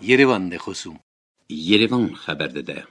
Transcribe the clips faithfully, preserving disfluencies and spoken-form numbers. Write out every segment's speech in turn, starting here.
Yerevan de خصوم Yerevan خبر داده.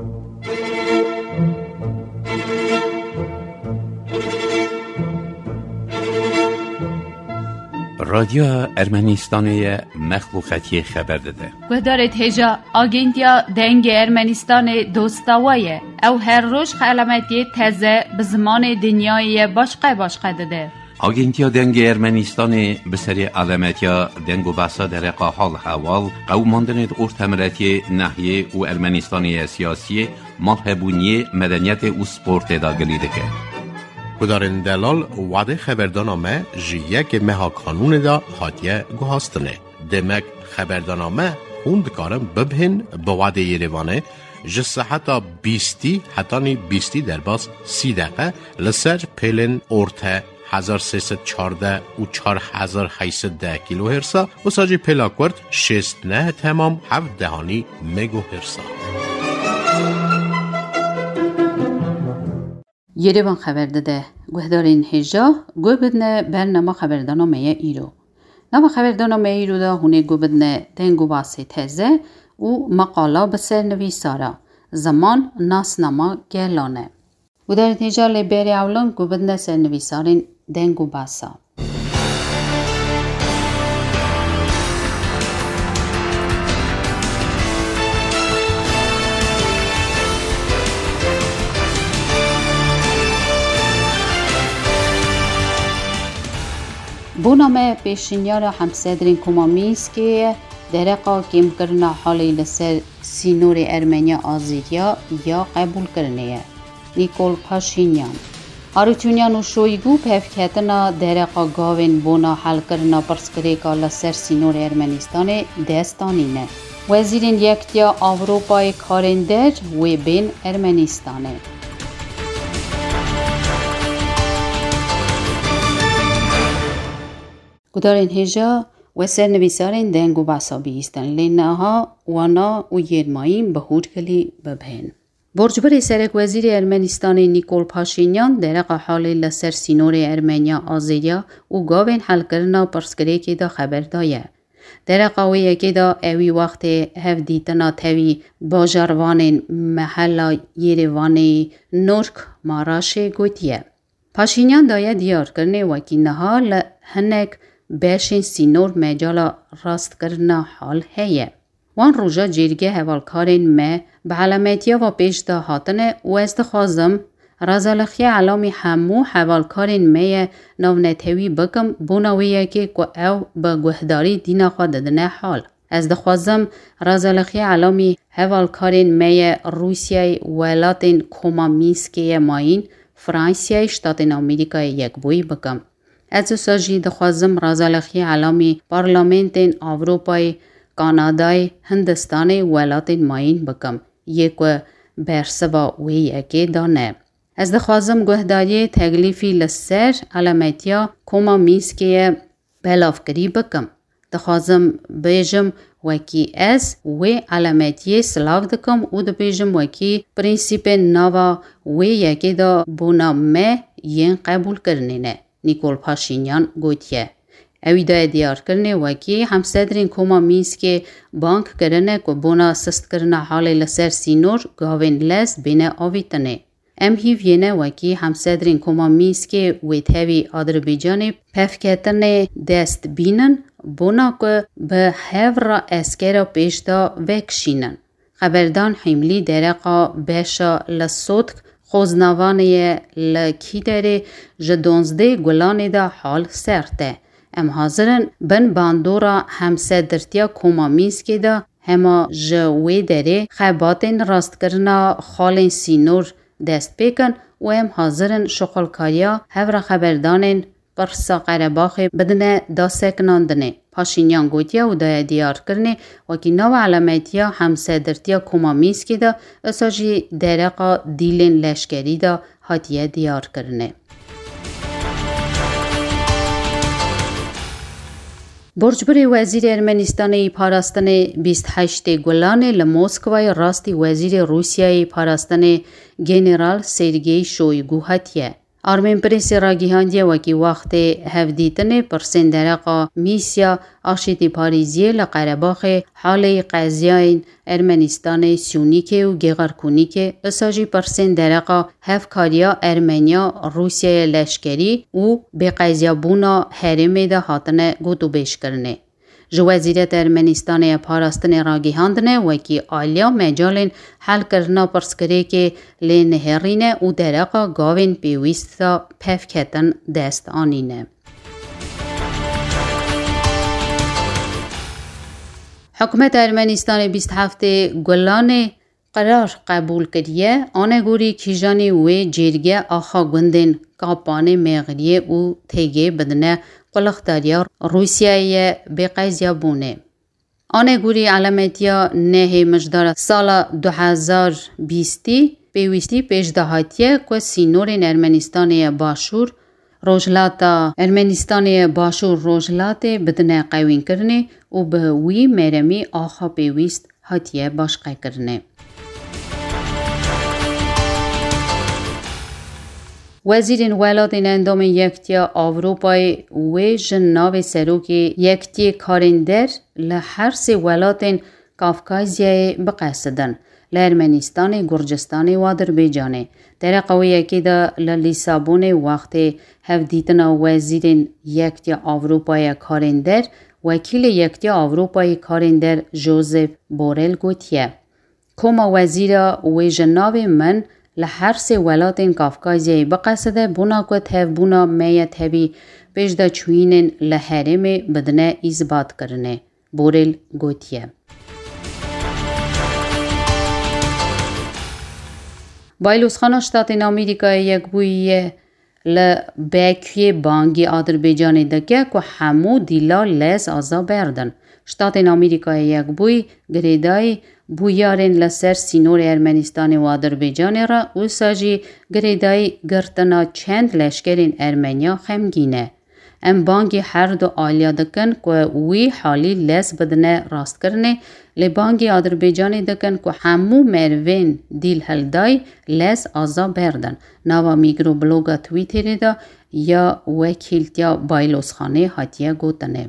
رادیو ارمنستان مخلوقاتی خبر داده. گدارت هجا آگنتیا دنگ ارمنستان دوستاویه او هر روز علامتی تازه به زمان دنیای باشقه باشقه داده. آگنتیا دنگ ارمنستان به سری علامتیا دنگ و بحثا در حال حوال قوماندن ارتمرتی ناحیه و ارمنستانی سیاسی مالهبونی مدنیت و سپورت داگلی دکه. کدارن دلال وعده خبردانامه جیه که مها کانون دا هاتیه گوهاستنه. دمک خبردانامه خوند کارم ببهن با وعده یریوانه جسه حتی بیستی حتی نی بیستی در باز سی دقیقه لسر پیلن ارته هزار سیصد چارده و چار هزار هیصد ده کیلو هرسا و ساجی پلاکورد شست نه تمام هفت دهانی مگو هرسا. یریوان خبر داده گهدارین هجا گو بدنه برنامه خبردانامه ایرو. نام خبردانامه ایرو دا هونه گو بدنه دنگو باسی تزه و مقالا بسر نویسارا زمان ناسنامه گلانه. گهدارین هجا لیبری اولان گو بدنه سر نویسارین دنگو باسا. بونامه پیشنیار همسدرین کمامیز که درقا کم کرنا حالی لسر سینور ارمنیا آزیریا یا قبول کرنه نیکول پاشینیان آروچونیان و شویگو پفکتنا درقا گاوین بونا حل کرنا پرسکریکا لسر سینور ارمنستان دستانینه وزیرین یکتیا آوروپای کارندر و بین ارمنستانه. گدارین هجا و سرنویسارین دنگو باسا بیستن لیناها وانا و یرماییم به هود کلی ببهن. برجبر سرک وزیر ارمنستان نیکول پاشینیان درق حالی لسر سینور ارمنیا آزیریا و گاوین حل کرنا پرسکری که دا خبر دایه. درق آویه که دا اوی وقت هف دیتنا تاوی باجاروان محلا یریوان نورک ماراشه گوتیه. پاشینیان دایه دیار کرنه وکینها لحنک باشین سینور مجالا راست کرنا حال هیه. وان روژا جرگه هوالکارین ما به علامتیا و پیش دا هاتنه و استخوازم رازالخی علامی همو هوالکارین ما نونتوی بکم بوناویه که که او به گهداری دینا خواه ددنه حال. از دخوازم رازالخی علامی هوالکارین ما روسیای ولاتین کومامیسکی ماین فرانسیای شتاتین امریکای یک بوی بکم. از ساجی دخوازم رازالخی علامی پارلمانتین آوروپای کانادای هندستان ولاتین ماین بکم یک برسوا وی یکی دانه. از دخوازم گهداری تکلیفی لسر علامتیا کوما میسکیه بلافکری بکم. دخوازم بیجم وکی از وی علامتی سلاو دکم و دبیجم وکی پرینسیپ نوا وی یکی دا بونا مه ین قبول کرنینه. نیکول پاشینیان گوتیه. اوی دا دیار کرنه وکی همسدرین کوما میز که بانک کرنه که بونا سست کرنه حال لسر سینور گاوین لز بینه آویتنه. ام هیوینه وکی همسدرین کوما میز که ویتهوی آدربیجان پفکتنه دست بینن بونا که به هفر اسکر پیش دا وکشینن. خبردان حملی درقا بشا لسوتک خوزنوانه لکی داره جدونزده گلانه دا حال سرته. ام حاضرن بن باندورا همسدرتیا کومامیز که دا هما جوی داره خباتین راست کرنا خالین سینور دست پیکن و ام حاضرن شغلکاریا هفر خبردانین پرسا قرباخ بدنه دا سکناندنه. پاشینیان گوتیا و دا دیار کرنه وکی نو علامتیا همسدرتیا کومامیز که دا اساجی درقا دیلین لشکری دا هاتیه دیار کرنه. برجبر وزیر ارمنستان پاراستان بیست و هشت گلان لموسکوای راستی وزیر روسیای پاراستان گنرال سرگئی شویگو هاتیه. Armen Presi Ragihandye waki waqti hevditine persen derqa misya aşiti Pariziye la Qarabaxe hale qaziyain Ermenistane Siyonike u Geğarkunike esaji persen derqa hevkariya Ermenya Rusya leşkeri u beqaziyabuna hereme da hatine gotubeş kirne. Ji Wezîreta Ermenistanê Parastanê ragihandine wekî aliya mecalên helkirina pirsgirêkê lê nihêrîne û dereqa gavên pêwîst da pevketin dest anîne. Hikûmeta Ermenistanê bîst heftê Gulanê qarar qebûl kiriye anegorî kîjanê wê cêrge axa gundên Kapanê Mêxiriyê û têgê bidine qulaxdariya Rusyayê bêqeziyabûnê. Anegorî elametiya nehê mijdara sala du hezar bîstî pêwîstî pêşdahatiye ku sînorên Ermenistanê başûr Rojhilata Ermenistanê başûr rojhilatê bidine qewînkirinê û bi wî mêremî axa pêwîst hatiye başqekirinê. Wezîrên Welatên Endamên Yektiya Avrupayê wê ji navê serokê Yektiyê Karên Der li her sê welatên Kafkazyayê biqesidin. Li Ermenistanê, Gurcistanê û Azerbêcanê. Dereqa wê yekê de li Lîsabonê wextê hevdîtina Wezîrên Yektiya Avrupayê Karên Der, Wekîlê Yektiya Avrupayê Karên Der Josep Borrell gotiye. Koma wezîra wê ji navê min li her sê welatên Kafkazyayê biqeside bûna ku tevbûna meya tevî pêşdaçûyînên li herêmê bidine îzbatkirinê. Borrell gotiye. Baylosxana Ştatên Amerîkayê Yekbûyiyê li Bekuyê bangî Azerbêcanê dike ku hemû dîla lez aza berdin. Ştatên Amerîkayê Yekbûyî girêdayî bûyarên li ser sînorê Ermenistanê û Azerbêcanê re wisa jî girêdayî girtina çend leşkerên Ermenya xemgîn e. Em bangî her du aliya dikin ku wî halî lez bidine rastkirinê, lê bangî Azerbêcanê dikin ku hemû merivên dîlhildayî lez aza berdin. Nava mîkrobloga Twitterê de ya wekîltiya Baylosxanê hatiye gotinê.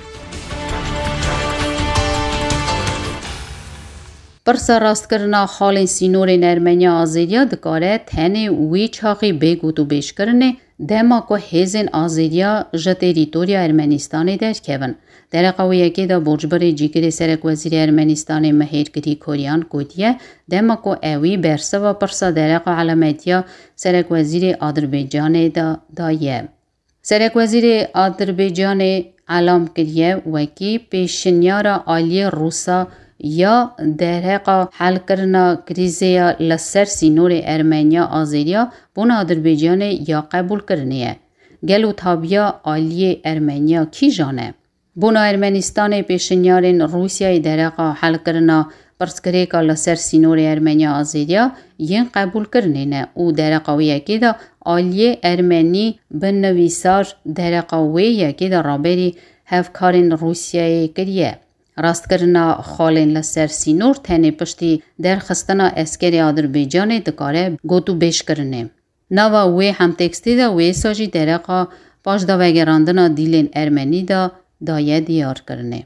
Pirsa rastkirina halên sînorên Ermenya Azêriya dikare tenê wî çaxî bêgut û bêşkirinê dema ku hêzên Azêriya ji terîtorya Ermenistanê derkevin. Dereqa wê yekê de borcberê cîgirê Serokwezîrê Ermenistanê Mihêrgirî Koryan gotiye dema ku ewî bersiva pirsa dereqa elametiya Serokwezîrê Azerbêcanê de daye. Serokwezîrê Azerbêcanê elam kiriye wekî pêşinyara aliyê Rûsa ya dereqa helkirina krîzeya li ser sînorê Ermenya Azêriya bûna Azerbêcanê ya qebûlkirinê ye. Gel û tabiya aliyê Ermenya kîjan e? Bûna Ermenistanê pêşinyarên Rûsyayê dereqa helkirina pirsgirêka li ser sînorê Ermenya Azêriya yên qebûlkirinê ne û dereqa wê yekê de aliyê Ermenî bi nivîsar dereqa wê yekê de raberî hevkarên Rûsyayê kiriye. Rastkirina xalên li ser sînor tenê piştî derxistina eskerê Azerbêcanê dikare got û bêşkirinê. Nava wê hemtekstî de wêsa jî dereqa paşdavegerandina dîlên Ermenî de daye diyarkirinê.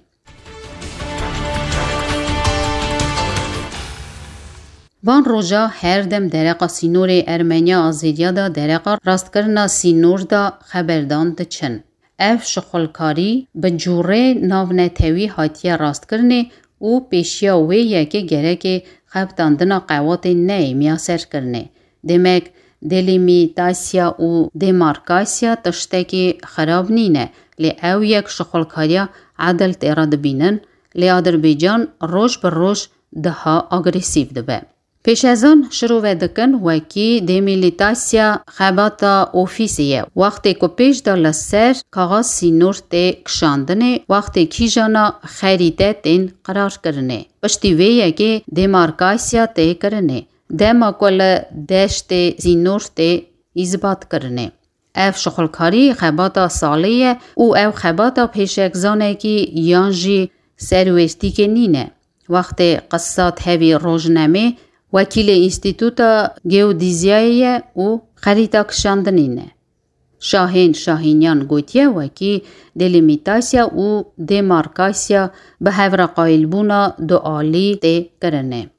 Van roja her dem dereqa sînorê Ermenya Azêriya da dereqa rastkirina sînor da xeberdan diçin. Ev şixulkarî bi cûrê navnetewî hatiye rastkirinê û pêşiya wê yekê gerekê xebtandina qewatên neyê miyaserkirinê. Demek delîmîtasya û demarkasya tiştekî xerab nîne, lê ew yek şixulkariya edil tê re dibînin, lê Azerbêcan roj bi roj daha agresîv dibe. Pêşezan şirove dikin wekî demîlîtasya xebata ofîsê ye. Wextê ku pêş de li ser kaxa sînor tê kişandinê, wextê kîjana xerîte tên qirarkirinê. Piştî vê yekê demarkasya tê kirinê. Dema ku li deştê sînor tê îzbatkirinê. Ev şixulkarî xebata salê ye û ew xebata pêşexzanekî yan jî serwestîkê nîne. Wextê qisa tevî rojnemê وکیل اینستیتوت گئودیزیایی و خریطه کشاندنینه. شاهین شاهینیان گوتیه وکی دلیمیتاسیا و دیمارکاسیا به هفر قایل بونا دو آلی ده کرنه.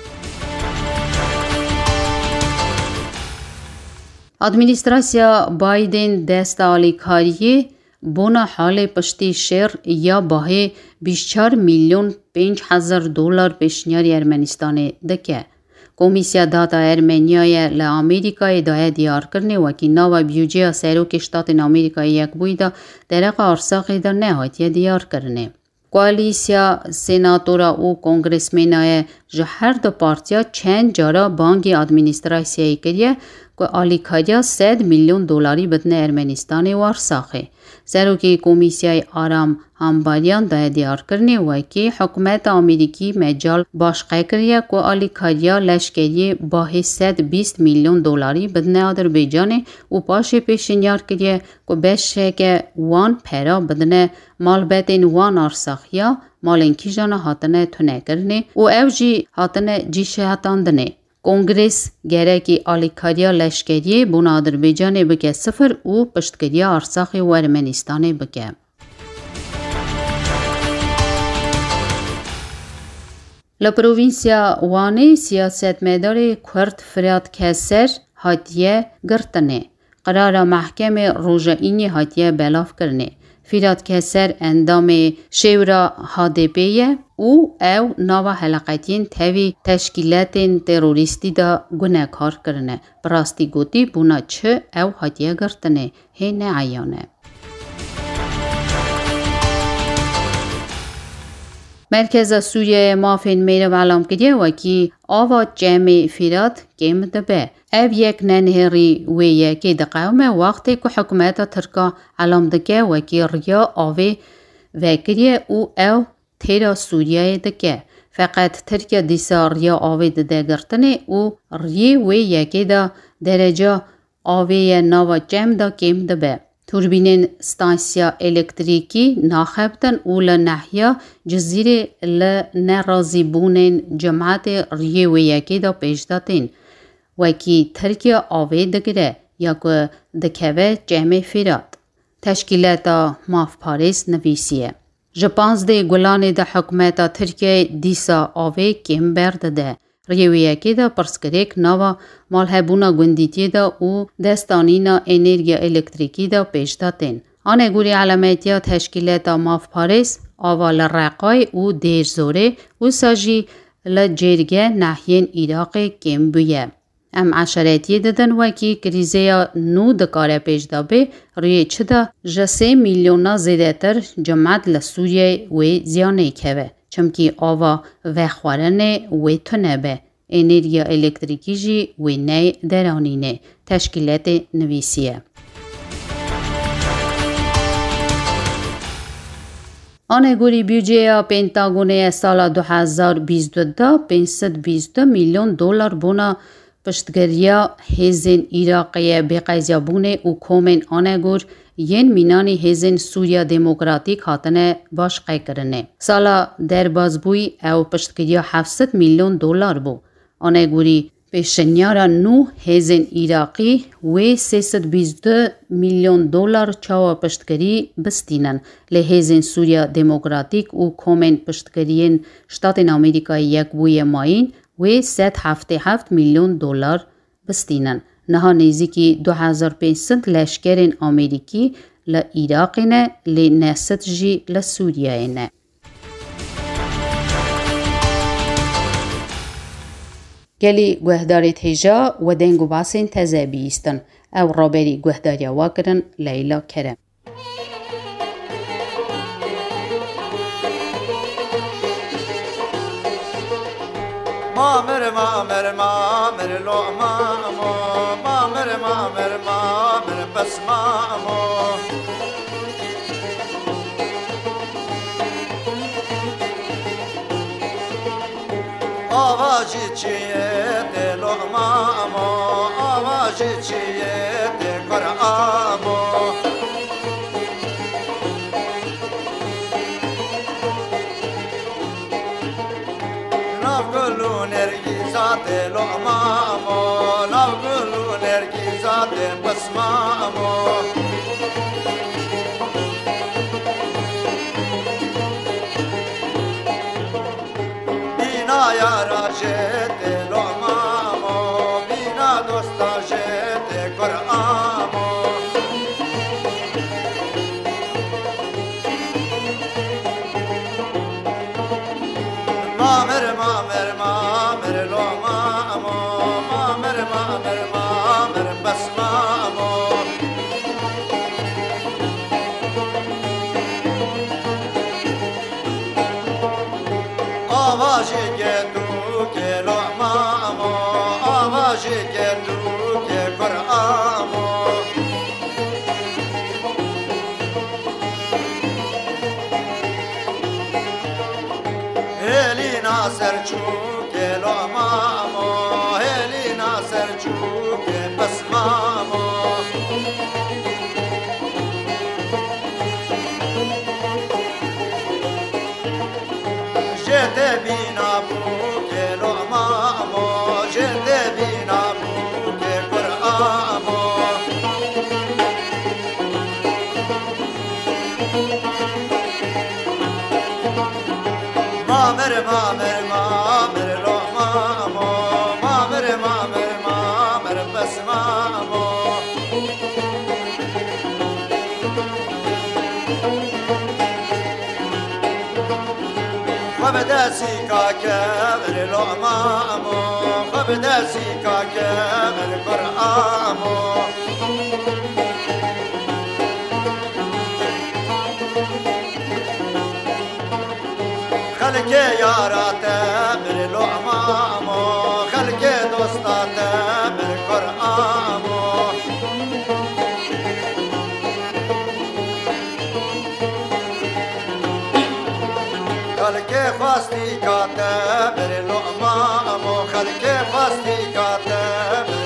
ادمینستراسیا بایدن دست آلی کاریه بونا حال پشتی شر یا باه بیست و چهار میلیون پنج هزار دلار پیشنیاری ارمنستان دکه. کمیسیا داتا ارمنیای ل آمریکای دای دیار کرنه و کی نو بیوجیا سروک شتات آمریکای یک بویدا درق ارساقی در نهایت دیار کرنه. کوالیسیا سناتورا و کنگرسمنای جهر دو پارتیا چند جارا بانکی ادمینستراسیایی کریه که آلیکاریا صد میلیون دلاری بدن ارمنستان وارساخه. سروکی کمیسیای آرام همباریان دای دیار کرنه و که حکومت آمریکی مجال باشقه کریه که آلیکاریا لشکری باه صد و بیست میلیون دلاری بدن آذربایجان و پاش پیشنیار کریه که بشه که وان پیرا بدن مال بدن وان ارساخیا مالنکی جانا هاتنه تونه کرنه و اوجی هاتنه جیشه هاتاندنه. کنگرس گره که آلیکاریا لشکری بون آذربایجان بکه صفر و پشتگیری ارساخی و ارمنستان بکه. لپروینسیا وانه سیاست مدار کرد فراد کسر هاتیه گرتنه. قرار محکم روژائینی هاتیه بلاف کرنه. فراد کسر اندام شورا هادپیه او او نوا حلقاتین تاوی تشکیلات تروریستی دا گناه کار کرنه. براستی گوتی بونا چه او هاتیه گرتنه هنه عیانه. مرکز سوریه مافین میره و علام کریه و کی آوا جمع فراد کم دبه. او یک ننهری ویه که دقیقه وقتی که حکومت ترکا علام دکه و کی ریا آوه وکریه او او تیرا سوریه دکه. فقط ترکیه دیسا ریا آوه دده گرتنه او ریه ویه که دا درجه آوه نوا جمع دا کم دبه. توربینین ستانسیا الکتریکی ناخبتن اول نحیا جزیره لنرازی بونین جماعت ریویه که دا پیش داتین و کی ترکیه آوه دگره یا که دکوه جمع فراد. تشکیلات ماف پاریس نویسیه. جپانز ده گلان ده حکومت ترکیه دیسا آوه کم برده. ریویه که دا پرسکریک نوا مالهبونا گندیتی دا و دستانینا انرژی الکتریکی دا پیش داتین. آنه گوری علامتیا تشکیلات ماف پاریس آوال رقای و دیر زوره و ساجی لجرگه نحین عراق کم بیه. ام عشراتی دادن و کی کریزه نو دکاره پیش دابه روی چه دا جسه میلیونا زیده تر جماعت لسوریه و زیانه که چمکی آوا و خوارنه و تنبه انرژی الکتریکی جی و نه درانینه. تشکیلات نویسیه. آن گوری بیوجه پنتاگونه سال دو هزار و بیست و دو پانصد و بیست و دو میلیون دلار بونا پشتگریا هزین عراقی بقیزیا بونه و کومن آن گور ین مینانی هزین سوریا دموکراتیک هاتنه باش قی کرنه. سالا در بازبوی او پشتگریا هفتصد میلیون دلار بو. آن گوری پیشنیارا نو هزین عراقی و سیصد و بیست و دو میلیون دلار چاوا پشتگری بستینن. لهزین سوریا دموکراتیک و کومن پشتگرین شتات آمریکای یک بوی ماین و صد و هفتاد و هفت میلیون دلار بستینن. نها نیزی دو هزار و پانصد لشکرین آمریکی ل عراق نه ل نست جی ل سوریه نه. گلی گهداری تیجا و دنگو باسین تزابیستن او رابری گهداری واکرن لیلا کرم. مامر مامر مامر لو مامو مامر مامر مامر بس مامو آوازی چیه دلو مامو آوازی چیه دکر آمو نافگلو نرگیز نرگیزاده لعمامو ناو گلو نرگیزاده بسمامو بینا یارا جده لعمامو بینا دوستا جده قرآمو مامر مامر مامر لعمامو مامر مامر مامر بسمامو آوازی گدو که لعمامو آوازی گدو که قرآمو هلی ناصر چوکه لعمامو هلی ناصر چوکه بسمامو جده بینا بوکه لعمامو جده بینا بوکه قرآمو مامر مامر مامر لعمامو مامر مامر مامر بسمامو خب دستی کا کبر لعمامو خب دستی کا کبر قرآمو خلق یارات بر لعمامو خلق دوستات بر قرآمو خلق خواستی کات بر لعمامو خلق خواستی کات بر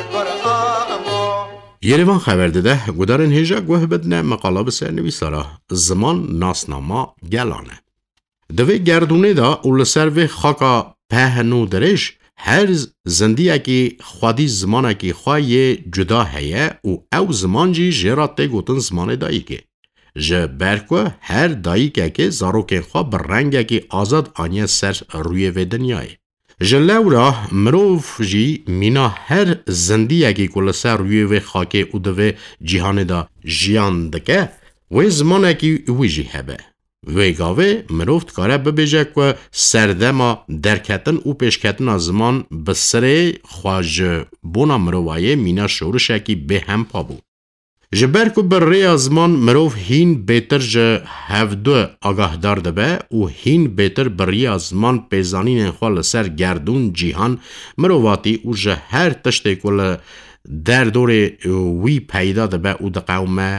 قرآمو یریوان خبر داده گودارن هیجا گوه بدنه مقاله بسر نویسارا زمان ناسنامه گلانه دوی گردونه دا اول سر و خاکا پهنو درش هر زندیه که خودی زمانه که خواهی جدا هیه و او زمان جی جراته گوتن زمان دایی که جه برکو هر دایی که که زاروکن خواه بر رنگه که آزاد آنیه سر روی و دنیای جه لورا مروف جی مینا هر زندیه که کل سر روی و خاکه او دوی جیهان دا جیان دکه و زمانه که وی جی هبه ویگاوه مروفت کاره ببیجه که سردما درکتن او پیشکتن از زمان بسره خواج بونا مروایه مینا شورشه که به هم پا بود. جبر که بر ری از زمان مروف هین بیتر جه هفدو آگاه دار دبه و هین بیتر بر ری از زمان پیزانین خواه لسر گردون جیهان مرواتی و جه هر تشتی کل در دور وی پیدا دبه و ده قومه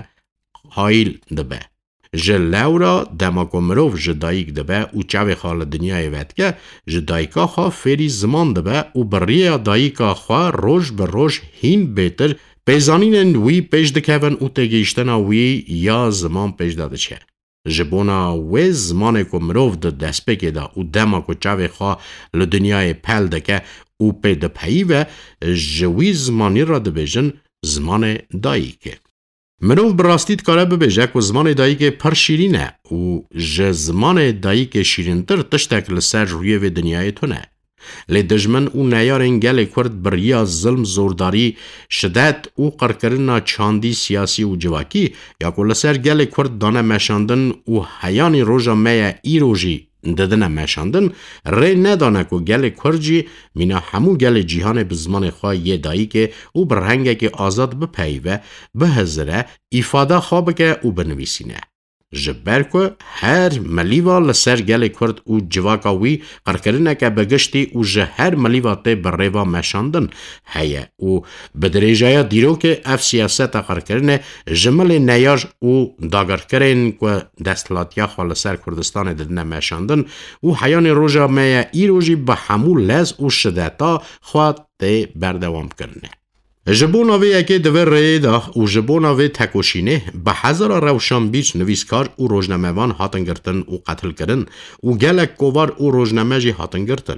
حایل دبه. جه لورا دماکو مروف جه دایک دبه و چاوی خال دنیای وید که جه دایکا خواه فیری زمان دبه و بریه دایکا خواه روش بر روش هین بیتر پیزانین وی پیش دکهون و تگیشتن وی یا زمان پیش داده چه. جه بونا وی زمان که مروف ده دست بگه دا و دماکو چاوی خواه لدنیای پل دکه و پی ده پیوه جه وی زمانی را دبیجن زمان دایکه. مروف براستید کاره ببیجه که زمان دایی که پر شیرینه و جه زمان دایی که شیرینتر تشتک لسر روی و دنیای تونه. لی دجمن او نیارن گل کرد بریا ظلم زورداری شدت او قرکرنا چاندی سیاسی و جواکی یا که لسر گل کرد دانه مشاندن و حیانی روژا میا ای روژی ددن مشاندن ری ندانه که گل کرجی مینا همو گل جیهان بزمان خواه یه دایی که او برهنگه که آزاد بپیوه به هزره ایفاده خوابه که او بنویسینه. جبر که هر ملیوا لسر گل کرد او جواکاوی قرکرنه که بگشتی او جه هر ملیوا تی بر ریوا مشاندن هیه او بدریجای دیرو که اف سیاست قرکرنه جمل نیاج او داگر کرن که دستلاتیا خواه لسر کردستان ددنه مشاندن او حیان روژا میا ای روژی به همو لز او شدتا خواه تی بردوام کرنه. جبوناوی اگه دوی ری دا و جبوناوی تکوشینه به هزار روشان بیچ نویسکار او روزنامه‌وان هاتن گرتن و قتل کردن و گلک کووار او روزنامه جی هاتن گرتن.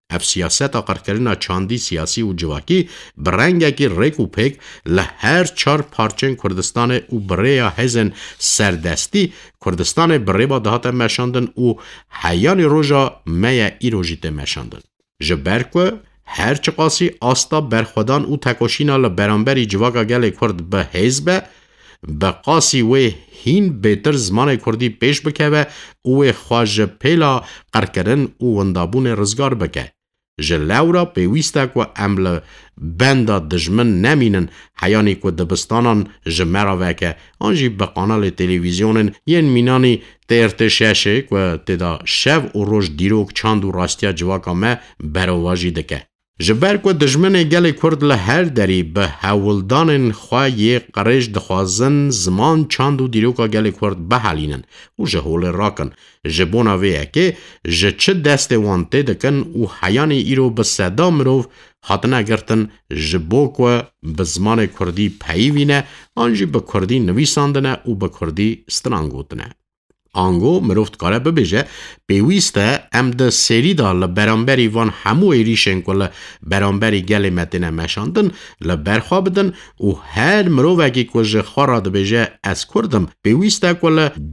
اف سیاست قرکرنا چاندی سیاسی و جواکی برنگه که ریک و پیک لهر چار پارچن کردستان و بریا هزن سردستی کردستان بری با دهات مشاندن و حیان روژا میا ای روژیت مشاندن. جبرکو هر چقاسی آستا برخودان و تکوشینا لبرانبری جواگا گل کرد به حزبه به قاسی و هین بهتر زمان کردی پیش بکه و او خواج پیلا قرکرن و وندابون رزگار بکه. جلورا پیوسته که عمل بندا دجمن نمینن حیانی که دبستانان جمرا وکه آنجی به قانال تلویزیونن ین مینانی ترتششه که تدا شب و روش دیروک چاند و راستیا جواکا ما برواجی دکه. جبر که دجمن گل کرد لهر داری به حولدان خواهی قرش دخوازن زمان چاند و دیروکا گل کرد بحالینن و جهول راکن جبونا ویه که جه چه دست وانته دکن و حیانی ایرو به صدا مروف حتنا گرتن جبو که به زمان کردی پیوینه آنجی به کردی نویساندنه و به کردی سترانگوتنه. آنگو مروفت کاره ببیجه پیویسته ام ده سری دا لبرانبری وان همو ایریشن که لبرانبری گل متنه مشاندن لبرخوا بدن و هر مروفکی که جه خورا ده بیجه از کردم پیویسته که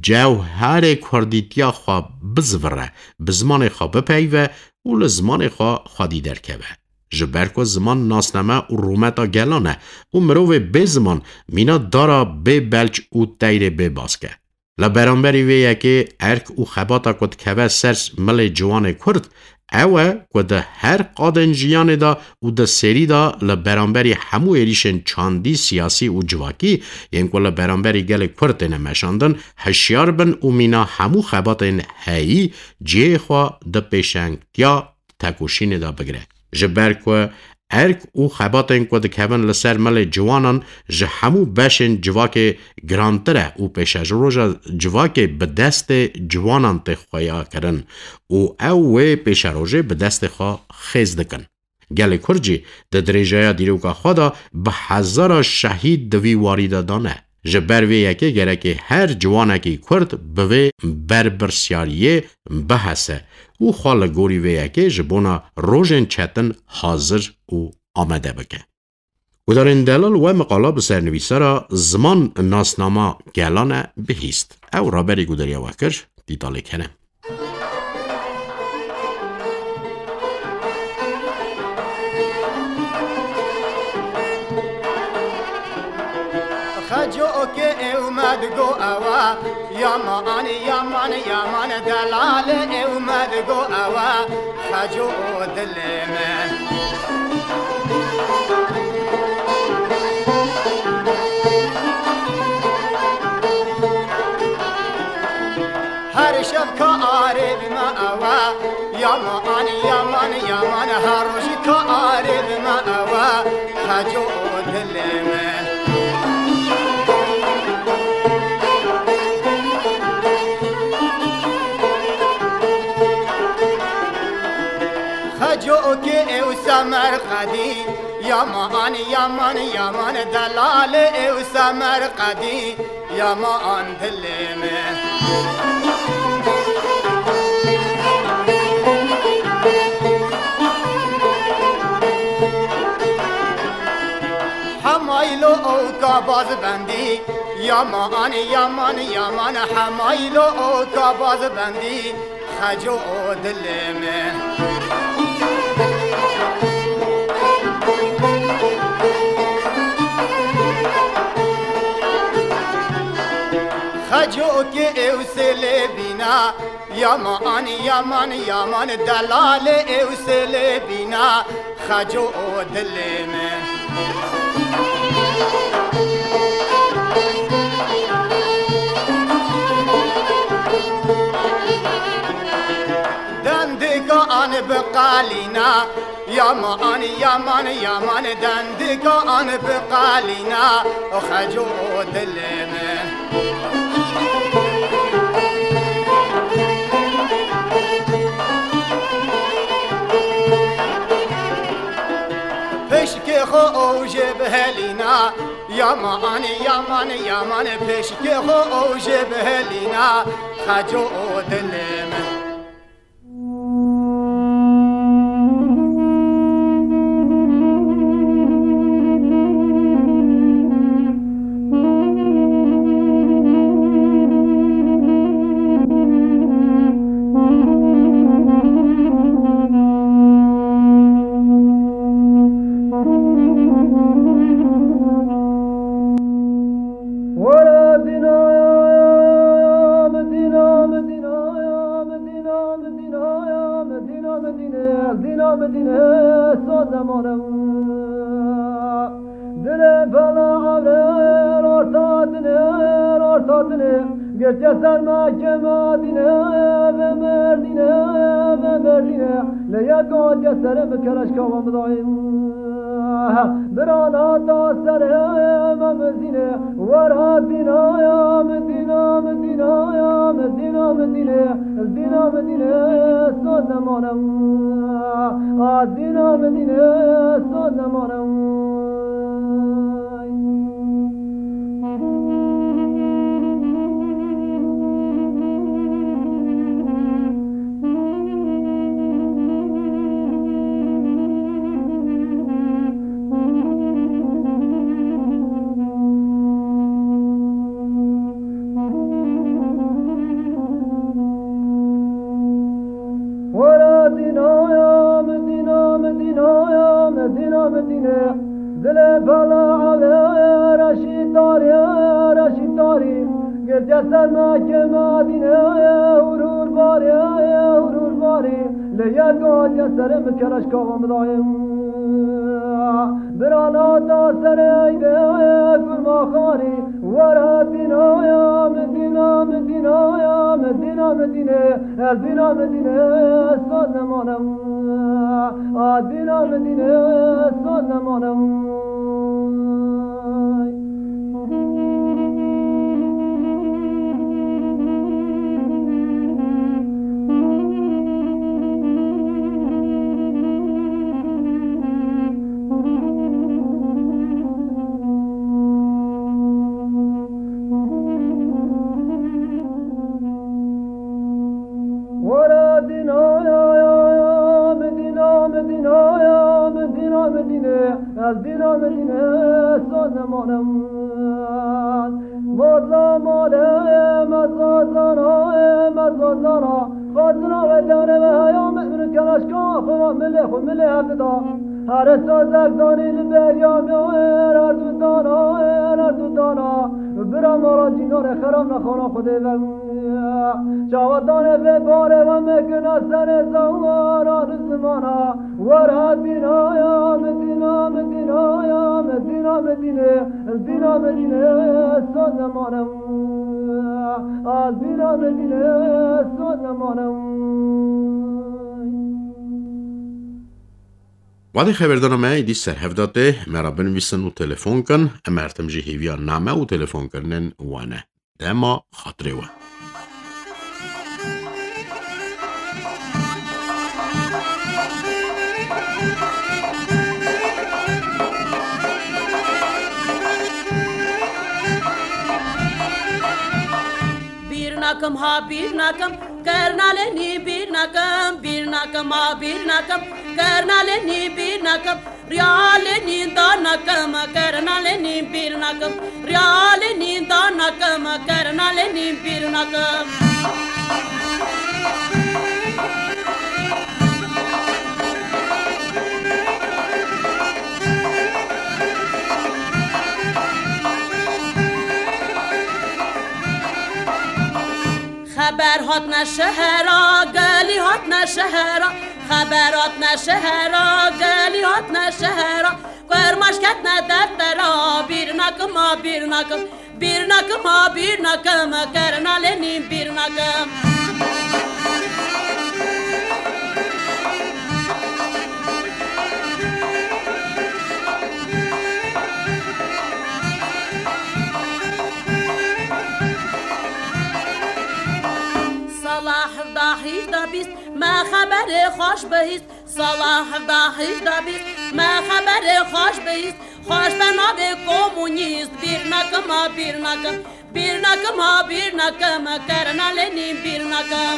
لجوهر کردیتیا خواه بزوره بزمان خواه بپیوه و لزمان خواه خوادی درکوه. جبرکو زمان ناسنامه و رومتا گلانه و مروف به زمان مینا دارا به بلچ و تیره به باسکه. لبرانبری ویه که ارک و خباتا کد که سرس مل جوان کرد اوه که ده هر قادن جیان دا و ده سری دا لبرانبری همو ایریشن چاندی سیاسی و جواکی ین که لبرانبری گل کرد نمشاندن هشیار بن و مینا همو خباتن هایی جه خواه ده پیشنگ یا تکوشین دا بگره. جبر که ارک و خباتن که دکهون لسر مل جوانان جه همو بشن جواک گرانتره و پیشش روژا جواک به دست جوانان تخوایا کرن و اوه پیش روژه به دست خواه خیز دکن. گل کرجی ده دریجه دیروکا خوادا به هزار شهید دوی وارده دانه. جبر وی یکی گره که هر جوانه که کرد به بربرسیاریه بحثه و خال گوری وی یکی جبونا روژن چتن حاضر و آمده بکه. و در این دلال و مقالا بسرنویسه را زمان ناسنامه گلانه بهیست. او را بری گودریا وکر دیتاله کنه. خجو که اومد گو اوا یامان یامان یامان دلال اومد گو اوا خجو دل من هر شب که آره بما اوا یامان یامان یامان هر روز که آره بما اوا خجو دل من جو که او سمر قدی یامان یامان یامان دلال او سمر قدی یامان دل من حمایلو او کاباز بندی یامان یامان یامان حمایلو او کاباز بندی خجو دل من خجو که او سل بینا یامان یامان یامان دلال او سل بینا خجو دل من دندگا آن بقالینا یامان یامان یامان دندگا آن بقالینا خجو دل من پشک خو اوج بهلینا یامان یامان یامان پشک خو اوج بهلینا خجو دل من مدینه سازمانم دل بلا عبر ارتادنه ارتادنه گرچه سرمک مدینه و مردینه و مردینه لیکن جسرم کرش کام دایم برانا تا سرم مزینه ورها دینا یا مدینه مدینه یا مدینه مدینه مدینه مدینه سازمانم آدینه مدینه سازمانم مدینه دل بالا علی رشید داری رشید داری گرچه سرمک مدینه ورور باری ورور باری لیکن جسرم کرش کام دایم برانا تا سری به گرما خاری ورا دینا یا مدینه مدینه یا مدینه مدینه مدینه مدینه سازمانم آدینه مدینه سازمانم مدینه مدینه سازمانم مظلمانه مزازانا مزازانا خاطرنا و داره و هیام من کنش کاف و ملخ و ملخ ابتدا هر سازک دانی لبریام یا هر دو دانا هر دو دانا برا مارا جینار خرام نخوانا خوده و جوادانه و باره و مکنه سر زوارا رزمانا ورها دینا یا مدینه مدینه یا مدینه مدینه مدینه مدینه سازمانم مدینه مدینه سازمانم وادي خبردارنامه ایدی سرهفداده مرا بنویسن و تلفن کن امرتم جهیویان نامه و تلفن کرنن وانه دما خاطره و nakam ha bir nakam karnale ni bir nakam bir nakam ha bir nakam karnale ni bir nakam riale ni da nakam karnale ni bir nakam riale ni da nakam karnale ni bir nakam خبر هاتنا شهرا قالي هاتنا شهرا خبر هاتنا شهرا قالي هاتنا شهرا قرمش كتنا دفترا بيرناكم ما بيرناكم بيرناكم ما بيرناكم كرنا لني بيرناكم ضاحيش دابيس ما خبر خوش بهيس صلاح ضاحيش دابيس ما خبر خوش بهيس خوش بنا به کمونیست بیرناکم ها بیرناکم بیرناکم ها بیرناکم کرنا لنیم بیرناکم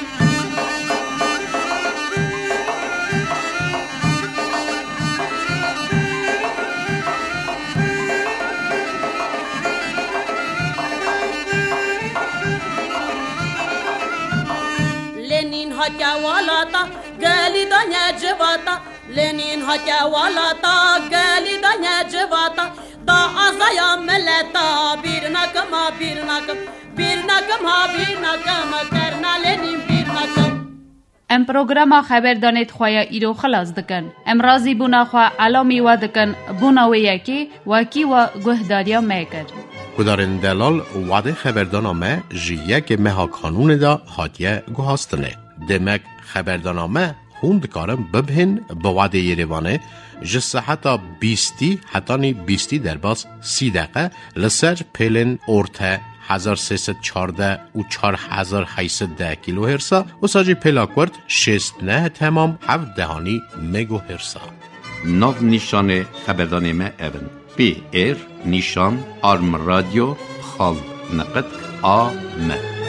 هاتیا والاتا گلی دنیا جواتا لنین هاتیا والاتا گلی دنیا جواتا دا آزایا ملتا بیرناکم ها بیرناکم بیرناکم ها بیرناکم کرنا لنین بیرناکم ام ام پروگراما خبردانیت خواه ایرو خلاص دکن. ام رازی بونا خواه علامی و دکن بونا و یکی وکی و گهداریا میکر. گدارن دلال وعده خبردانامه جیه که مها کانون دا هاتیه گوهاستنه. دمک خبردانامه خوند کارم ببهن به وعده یریوانه جسه حتی بیستی حتی نی بیستی در باز سی دقیقه لسر پیلن ارته هزار سیصد چارده و چار هزار هیصد ده کیلو هرسا و ساجی پیلاکورد شست نه تمام هفت دهانی مگو هرسا. ناو نیشان خبردانامه اون پی ایر نیشان آرم رادیو خال نقد آ م